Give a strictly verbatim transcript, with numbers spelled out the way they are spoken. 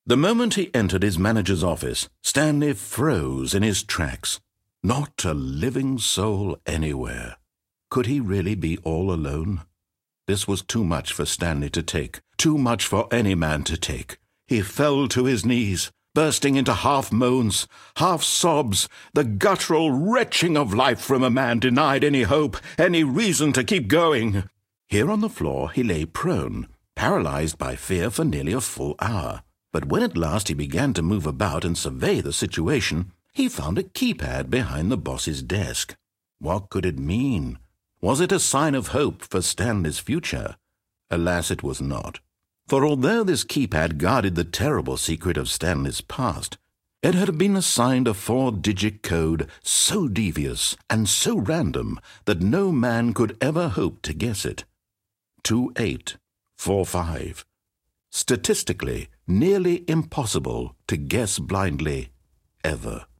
The moment he entered his manager's office, Stanley froze in his tracks. Not a living soul anywhere. Could he really be all alone? This was too much for Stanley to take, too much for any man to take. He fell to his knees, bursting into half moans, half sobs, the guttural retching of life from a man denied any hope, any reason to keep going. Here on the floor he lay prone, paralyzed by fear for nearly a full hour. But when at last he began to move about and survey the situation, he found a keypad behind the boss's desk. What could it mean? Was it a sign of hope for Stanley's future? Alas, it was not. For although this keypad guarded the terrible secret of Stanley's past, it had been assigned a four-digit code so devious and so random that no man could ever hope to guess it. two eight four five. Statistically, nearly impossible to guess blindly, ever.